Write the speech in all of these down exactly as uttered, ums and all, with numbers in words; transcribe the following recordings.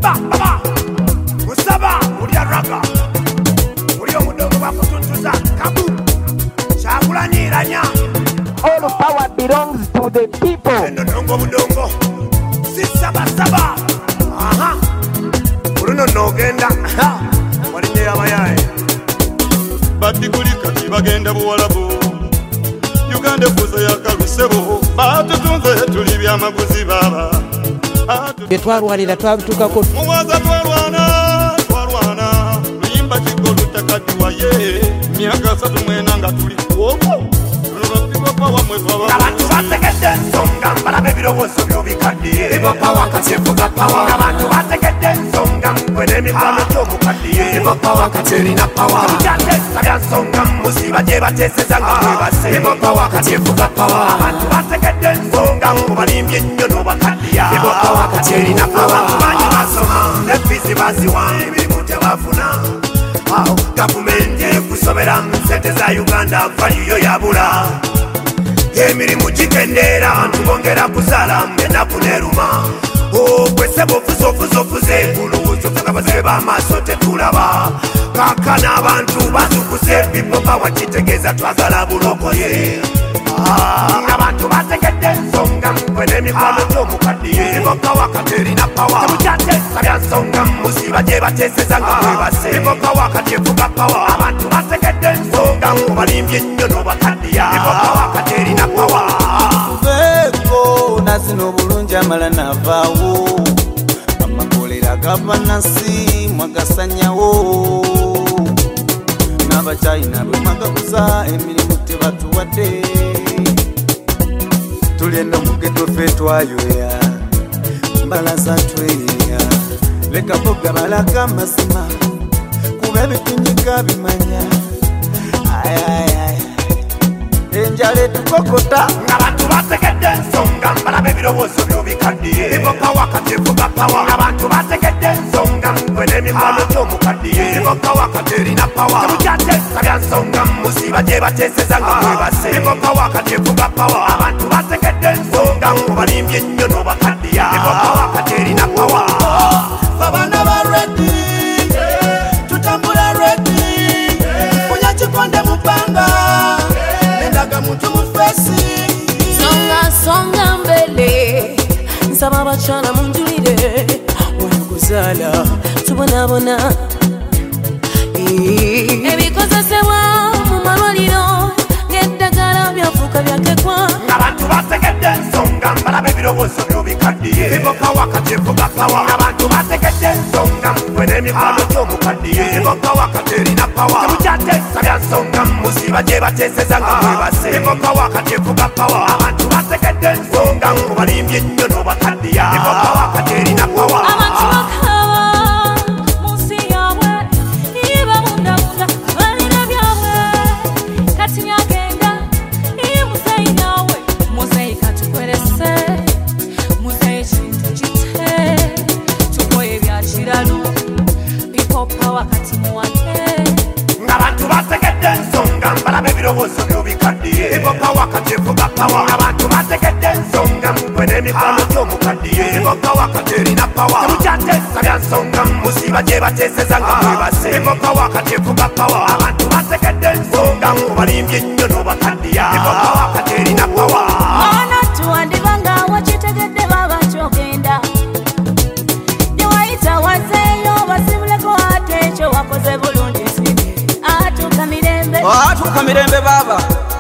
ba baba musaba ulya raga ulyo mudogo bakutuntuza kabu chakulanyiranya. All power belongs to the people. Ndongo mudongo sisaba saba aha uruno nogenda walinye abayaye batigulika kibagenda buwalabu Uganda fuza yakalusebo batutunze tuli byamaguzi baba Twalwanira twabitukako muwaza twalwana twalwana luyimba kigolu takadiwaye myaka satu mwena nga tuli kuoko lulopigwa pawa mwetwaba abantu bategedde ensonga mbalabe ebirowozo byobikaddiye ibopa wakati evuga pawa abantu bategedde ensonga mkwene emikwano gy'omukaddiye ibopa wakati erina pawa mukyatesa bya nsonga musiba gye bateeseza nga mwebase ibopa wakati evuga pawa abantu bategedde ensonga mubalimbye ennyo n'obakaddiya ibopa wakati erina pawa banyi basoma efizi baziwa emirimu tebafuna awo gavumenti ekusobera mu ssente za Uganda valiyo yabula emirimu gikendera abantu bongera kuzaala enaku neruma okwese bofuza ofuza ofuza engulubuzo fekabazibe b'amaaso tetulaba kakana abantu bazukuze bipopa wakitegeeza twagala bulokoye abantu bategedde ensonga mkwene emikwano gy'omukaddiye ibopa wakati erina pawa temukyatesa bya nsonga musiba gye bateeseza nga mwebase ibopa wakati evuga pawa abantu bategedde ensonga mubalimbye ennyo n'obakaddiya ibopa wakati erina pawa tuveeko nazino obulungi amala navaawo amakolera gavanansi mwagasanyawo n'abachina bwe mwagabuza emirimu tebatuwadde tulyenda mugeto ffe twayoya mbalaza tweya leka boga balaga amazima kuba ebitunyika bimanya ayayay enjala etukokota ng'abantu bategedde ensonga mbalabe ebirowozo byobikaddiye ibopa wakati evuga pawa abantu bategedde ensonga mkwene emikwano gy'omukaddiye ibopa wakati erina pawa temukyatesa bya nsonga musiba gye bateeseza nga mwebase ibopa wakati evuga pawa abantu bategedde ensonga mubalimbye ennyo n'obakaddiya ibopa wakati erina pawa babana ba redi tutambula redi kunya kikonde mupanga endaga muntu mufesi songa songa mbele nsaba abakyala munjulire wanakuzaala tubonabona ebikozesebwa mu malwaliro ng'eddagala byafuuka byakekwa abantu bategedde ensonga mbalabe ebirowozo byobikaddiye ibopa wakati evuga pawa abantu bategedde ensonga mkwene emikwano gy'omukaddiye ibopa wakati erina pawa temukyatesa bya nsonga musiba gye bateeseza nga mwebase ibopa wakati evuga pawa abantu bategedde ensonga mubalimbye ennyo n'obakaddiya ibopa wakati erina pawa abantu bakaba munsi yaabwe ibabundabunda balina byabwe kati nyagenda imuzeyi nawe muzeyi katukwerese muzeyi kintu kite tukoye bya kiralu ipopa wakati muwake ng'abantu bategedde ensonga mbalabe ebirowozo byobikaddiye ibopa wakati evuga pawa abantu bategedde ensonga mkwene emikwano gy'omukaddiye ibopa wakati erina pawa temukyatesa bya nsonga musiba gye bateeseza nga mwebase ibopa wakati evuga pawa abantu bategedde ensonga mubalimbye ennyo n'obakaddiya ibopa wakati erina pawa Mwana tuwandibanga wakitegedde baba kyogenda Newayita wazeeyo basibuleko ate ekyo wakoze bulungi sibye atuuka mirembe atuuka mirembe baba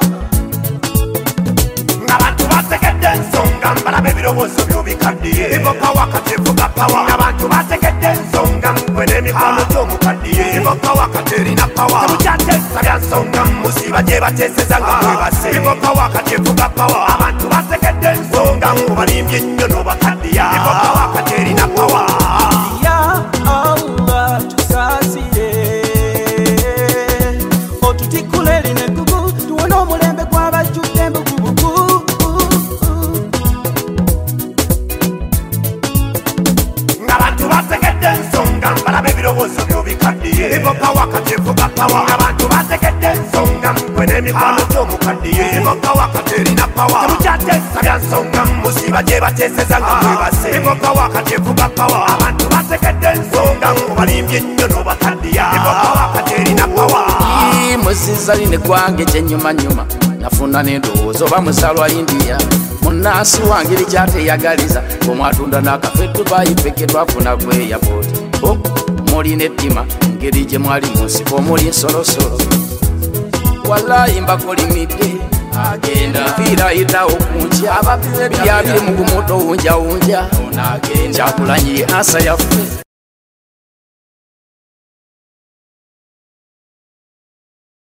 ng'abantu bategedde ensonga mbalabe ebirowozo byobikaddiye ibopa wakati evuga pawa ng'abantu bategedde ensonga mkwene emikwano gy'omukaddiye ibopa wakati erina pawa temukyatesa bya nsonga musiba gye bateeseza nga mwebase ibopa wakati evuga pawa abantu bategedde ensonga mubalimbye ennyo n'obakaddiya ibopa wakati erina pawa ya Allah tusasire otutikule line gugu tuwone omulembe gw'abajjudde embugubugu ng'abantu bategedde ensonga mbalabe ebirowozo byobikaddiye ibopa wakati evuga pawa abantu bategedde ensonga mkwene n'emikwano gy'omukaddiye Iboka wakati erina pawa temukyateesa bya nsonga musiba gye bateeseza nga mwebase Iboka wakati evuga pawa abantu bategedde ensonga obalimbye ennyo n'obakaddiya Iboka wakati erina pawa musinzali ne gwange kyenyumanyuma nafuna n'endowooza oba musalwa India munansi wange likyateyagaliza omwatunda n'akafe Dubai peke twafuna ku airport oh, muli n'ettima ngeri gye mwali mu nsiko omuli ensolosolo wallahi mbakolimidde agenda mpira yitawo kunja byabiri mu gumuto wunjawunja kyakulanyiye ansa yaffe